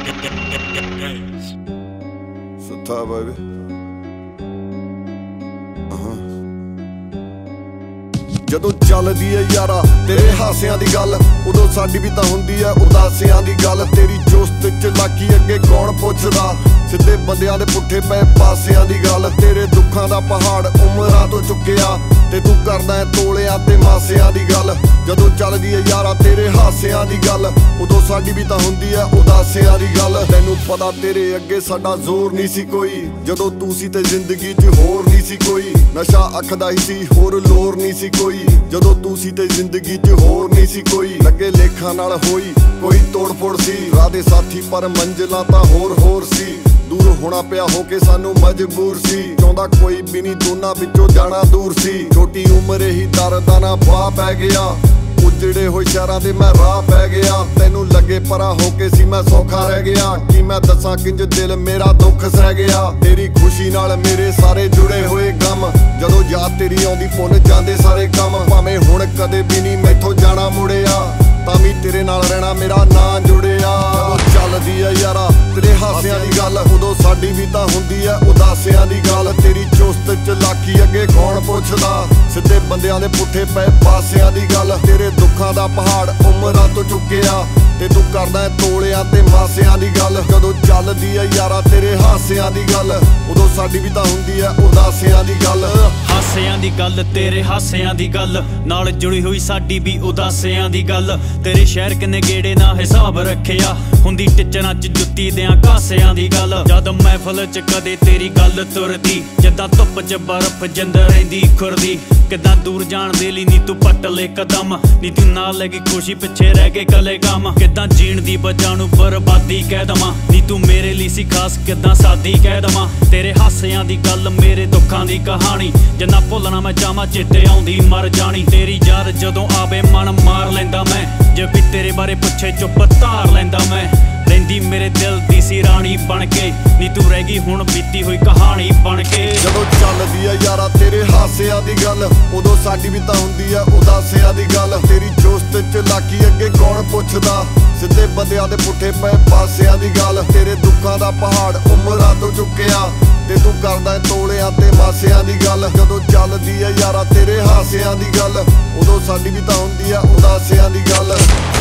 So tired, baby. ਜਦੋਂ ਚੱਲਦੀ ਏ ਯਾਰਾ ਤੇਰੇ ਹਾਸਿਆਂ ਦੀ ਗੱਲ, ਉਦੋਂ ਸਾਡੀ ਵੀ ਤਾਂ ਹੁੰਦੀ ਐ ਉਦਾਸਿਆਂ ਦੀ ਗੱਲ। ਤੇਰੀ ਚੁਸਤ ਚਲਾਕੀ ਅੱਗੇ ਕੌਣ ਪੁੱਛਦਾ, ਸਿੱਧੇ ਬੰਦਿਆਂ ਦੇ ਪੁੱਠੇ ਪਏ ਪਾਸਿਆਂ ਦੀ ਗੱਲ। ਤੇਰੇ ਦੁੱਖਾਂ ਦਾ ਪਹਾੜ ਉਮਰਾਂ ਤੋਂ ਚੁੱਕਿਆ, ਤੇ ਤੂੰ ਕਰਦਾ ਏ ਤੋਲਿਆਂ ਤੇ ਮਾਸਿਆਂ ਦੀ ਗੱਲ। ਜਦੋਂ ਚੱਲਦੀ ਏ ਯਾਰਾ ਤੇਰੇ ਹਾਸਿਆਂ ਦੀ ਗੱਲ, ਉਦੋਂ ਸਾਡੀ ਵੀ ਤਾਂ ਹੁੰਦੀ ਐ ਉਦਾਸਿਆਂ ਦੀ ਗੱਲ। ਤੈਨੂੰ ਪਤਾ ਤੇਰੇ ਅੱਗੇ ਸਾਡਾ ਜ਼ੋਰ ਨਹੀਂ ਸੀ ਕੋਈ, ਜਦੋਂ ਤੂੰ ਸੀ ਤੇ ਜ਼ਿੰਦਗੀ 'ਚ ਹੋਰ ਨਹੀਂ ਸੀ ਕੋਈ। ਨਸ਼ਾ ਅੱਖ ਦਾ ਹੀ ਸੀ ਹੋਰ ਲੋਰ ਨਹੀਂ ਸੀ ਕੋਈ, ਜਦੋਂ ਤੂੰ ਸੀ ਤੇ ਜ਼ਿੰਦਗੀ 'ਚ ਹੋਰ ਨਹੀਂ ਸੀ ਕੋਈ। ਲੱਗੇ ਲੇਖਾਂ ਨਾਲ ਹੋਈ ਕੋਈ ਤੋੜ ਫੋੜ ਸੀ, ਰਾਹ ਦੇ ਸਾਥੀ ਪਰ ਮੰਜ਼ਿਲਾਂ ਤਾਂ ਹੋਰ ਸੀ। ਦੂਰ ਹੋਣਾ ਪਿਆ ਹੋ ਕੇ ਸਾਨੂੰ ਮਜਬੂਰ ਸੀ, ਚਾਹੁੰਦਾ ਕੋਈ ਵੀ ਨਹੀਂ ਦੋਨਾਂ ਵਿੱਚੋਂ ਜਾਣਾ ਦੂਰ ਸੀ। ਛੋਟੀ ਉਮਰੇ ਹੀ ਦਰਦਾਂ ਨਾਲ ਬਾਹ ਪੈ ਗਿਆ, ਉਜੜੇ ਹੋਏ ਸ਼ਹਿਰਾਂ ਦੇ ਮੈਂ ਰਾਹ ਪੈ ਗਿਆ। ਤੈਨੂੰ ਲੱਗੇ ਪਰਾ ਹੋ ਕੇ ਸੀ ਮੈਂ ਸੌਖਾ ਰਹਿ ਗਿਆ, ਕੀ ਮੈਂ ਦੱਸਾਂ ਕਿੰਜ ਦਿਲ ਮੇਰਾ ਦੁੱਖ ਸਹਿ ਗਿਆ। ਤੇਰੀ ਖੁਸ਼ੀ ਨਾਲ ਮੇਰੇ ਸਾਰੇ ਜੁੜੇ ਹੋਏ ਗਮ, ਜਦੋਂ ਯਾਦ ਤੇਰੀ ਆਉਂਦੀ ਭੁੱਲ ਜਾਂਦੇ ਸਾਰੇ ਕੰਮ। ਭਾਵੇਂ ਹੁਣ ਕਦੇ ਵੀ ਨਹੀਂ ਮੈਥੋਂ ਜਾਣਾ ਮੁੜਿਆ, ਤਾਂ ਵੀ ਤੇਰੇ ਨਾਲ ਰਹਿਣਾ ਮੇਰਾ ਨਾਂ ਜੁੜਿਆ। ਚੱਲਦੀ ਆ ਯਾਰਾ ਤੇਰੇ ਹਾਸਿਆਂ ਦੀ ਗੱਲ, ਉਦੋਂ ਸਾਡੀ ਵੀ ਤਾਂ ਹੁੰਦੀ ਐ ਉਦਾਸਿਆਂ ਦੀ ਗੱਲ। ਤੇਰੀ ਚੁਸਤ ਚਲਾਕੀ ਅੱਗੇ ਕੌਣ ਪੁੱਛਦਾ, ਸਿੱਧੇ ਬੰਦਿਆਂ ਦੇ ਪੁੱਠੇ ਪਏ ਪਾਸਿਆਂ ਦੀ ਗੱਲ। ਤੇਰੇ ਦੁੱਖਾਂ ਦਾ ਪਹਾੜ ਉਮਰਾਂ ਤੋਂ ਚੁੱਕਿਆ, ਤੇ ਤੂੰ ਕਰਦਾ ਏ ਤੋਲਿਆਂ ਤੇ ਮਾਸਿਆਂ ਦੀ ਗੱਲ। ਜਦੋਂ ਚੱਲਦੀ ਏ ਯਾਰਾ ਤੇਰੇ ਹਾਸਿਆਂ ਦੀ ਗੱਲ, ਉਦੋਂ ਸਾਡੀ ਵੀ ਤਾਂ ਹੁੰਦੀ ਐ ਉਦਾਸਿਆਂ ਦੀ ਗੱਲ। ਹਾਸਿਆਂ ਦੀ ਗੱਲ ਤੇਰੇ ਹਾਸਿਆਂ ਦੀ ਗੱਲ, ਨਾਲ ਜੁੜੀ ਹੋਈ ਸਾਡੀ ਵੀ ਉਦਾਸਿਆਂ ਦੀ ਗੱਲ। ਤੇਰੇ ਸ਼ਹਿਰ ਕਿੰਨੇ ਗੇੜੇ ਨਾ ਹਿਸਾਬ ਰੱਖਿਆ, ਹੁੰਦੀ ਟਿਚਰਾਂ 'ਚ ਜੁੱਤੀ ਦਿਆਂ ਕਾਸਿਆਂ ਦੀ ਗੱਲ। ਜਦ ਮਹਿਫਲ 'ਚ ਕਦੇ ਤੇਰੀ ਗੱਲ ਤੁਰਦੀ, ਜਿੱਦਾਂ ਧੁੱਪ 'ਚ ਬਰਫ਼ ਜਿੰਦ ਰਹਿੰਦੀ ਖੁਰਦੀ। ਕਿੱਦਾਂ ਦੂਰ ਜਾਣ ਦੇ ਲਈ ਨੀ ਤੂੰ ਪੱਟ ਲੈ ਕਦਮ, ਨੀ ਤੂੰ ਨਾਲ ਲੈ ਗਈ ਖੁਸ਼ੀ ਪਿੱਛੇ ਰਹਿ ਗਏ ਕਲੇ ਗਮ। ਕਿੱਦਾਂ ਜੀਣ ਦੀ ਵਜ੍ਹਾ ਨੂੰ ਬਰਬਾਦੀ ਕਹਿ ਦਵਾਂ, ਨੀ ਤੂੰ ਮੇਰੇ ਲਈ ਸੀ ਖਾਸ ਕਿੱਦਾਂ ਸਾਦੀ ਕਹਿ ਦਵਾਂ। ਤੇਰੇ ਹਾਸਿਆਂ ਦੀ ਗੱਲ ਮੇਰੇ ਦੁੱਖਾਂ ਦੀ ਕਹਾਣੀ, ਜਿੰਨਾ ਭੁੱਲਣਾ ਮੈਂ ਚਾਹਾਂ ਚਿੱਟੇ ਆਉਂਦੀ ਮਰ ਜਾਣੀ। ਤੇਰੀ ਯਾਦ ਜਦੋਂ ਆਵੇ ਮਨ ਮਾਰ ਲੈਂਦਾ ਮੈਂ, ਜੇ ਵੀ ਤੇਰੇ ਬਾਰੇ ਪੁੱਛੇ ਚੁੱਪ ਧਾਰ ਲੈਂਦਾ ਮੈਂ। ਰਹਿੰਦੀ ਮੇਰੇ ਦਿਲ ਦੀ ਸੀ ਰਾਣੀ ਬਣ ਕੇ, ਨੀ ਤੂੰ ਰਹਿ ਗਈ ਹੁਣ ਬੀਤੀ ਹੋਈ ਕਹਾਣੀ ਬਣ ਕੇ। ਜਦੋਂ ਚੱਲਦੀ ਆ ਯਾਰਾ ਤੇਰੇ ਹਾਸਿਆਂ ਦੀ ਗੱਲ, ਉਦੋਂ ਸਾਡੀ ਵੀ ਤਾਂ ਹੁੰਦੀ ਆ ਉਦਾਸਿਆਂ ਦੀ ਗੱਲ। ਤੇਰੀ ਚੁਸਤ ਚਲਾਕੀ ਅੱਗੇ ਕੌਣ ਪੁੱਛਦਾ, ਸਿੱਧੇ ਬੰਦਿਆਂ ਦੇ ਪੁੱਠੇ ਪਏ ਪਾਸਿਆਂ ਦੀ ਗੱਲ। ਤੇਰੇ ਦੁੱਖਾਂ ਦਾ ਪਹਾੜ ਉਮਰਾਂ ਤੋਂ ਚੁੱਕਿਆ, ਤੇ ਤੂੰ ਕਰਦਾ ਏ ਤੋਲਿਆਂ ਤੇ ਮਾਸਿਆਂ ਦੀ ਗੱਲ। ਜਦੋਂ ਚੱਲਦੀ ਆ ਯਾਰਾ ਤੇਰੇ ਹਾਸਿਆਂ ਦੀ ਗੱਲ, ਉਦੋਂ ਸਾਡੀ ਵੀ ਤਾਂ ਹੁੰਦੀ ਆ ਉਦਾਸਿਆਂ ਦੀ ਗੱਲ।